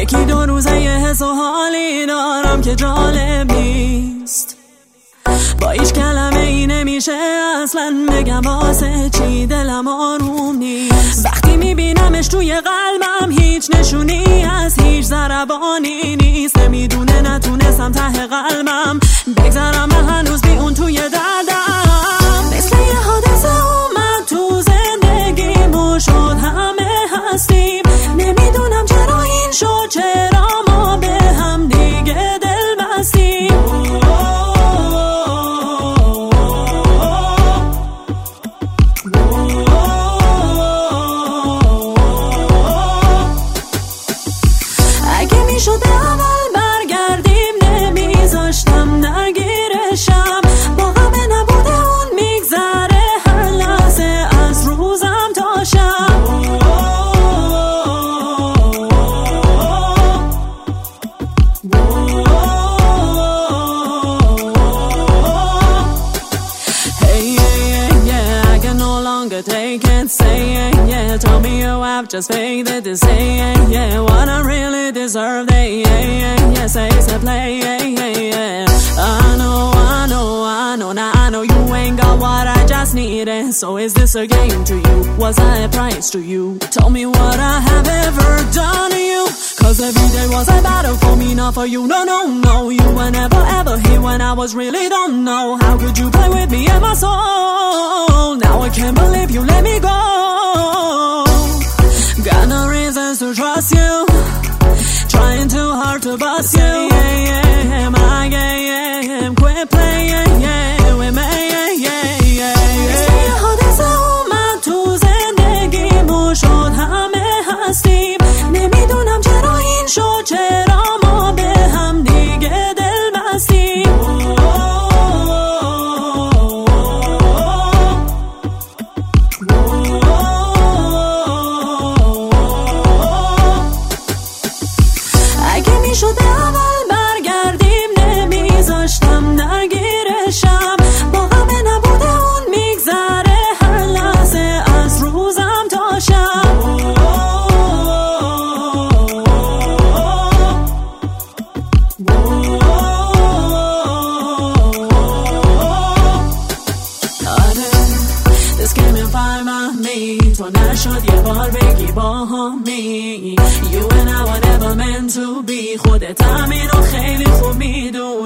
یکی دو روزه یه حس و حالی دارم که جالب نیست، با هیچ کلمه ای نمیشه اصلا بگم واسه چی دلم آروم نیست. وقتی میبینمش توی قلبم هیچ نشونی از هیچ ضربانی نیست. نمیدونه نتونستم ته قلبم بگذرم من هنوز بی اون توی دردم. مثل یه حادثه اومد تو زندگیم و شد همه هستیم. نمیدونم چرا این شد، چرا ما به هم دیگه دل بستیم. اگه میشد اول برگردیم نمیذاشتم نگیرشم. با غم نبوده اون میگذره هر لحظه از روزم تا شب. Take it, say it, yeah. Tell me you have just faked it to say it, yeah. What I really deserve, yeah. Say it's a play, yeah. I know, now I know you ain't got what I just needed. So is this a game to you? Was I a prize to you? Tell me what I have ever done to you. Cause every day was a battle for me, not for you. No, you were never ever here when I was really don't know. How could you play with me and my soul? Now I can't believe you let me go. Got no reasons to trust you, trying too hard to bust you. Yeah, my game, quit playing, yeah, with me, yeah. مثل یه حادثه اومد تو زندگیم شد همه هستیم. نمیدونم چرا این شد، چرا ما به هم دیگه دل بستیم. اگه میشد اول برگردیم نمیذاشتم نگیرشم. با غم نبوده اون میگذره هر لحظه از روزم تا شب. This came in five of me تو نشد یه بار بگی با همی. You and I were never meant to be. خودت همین رو خیلی خوب میدونی.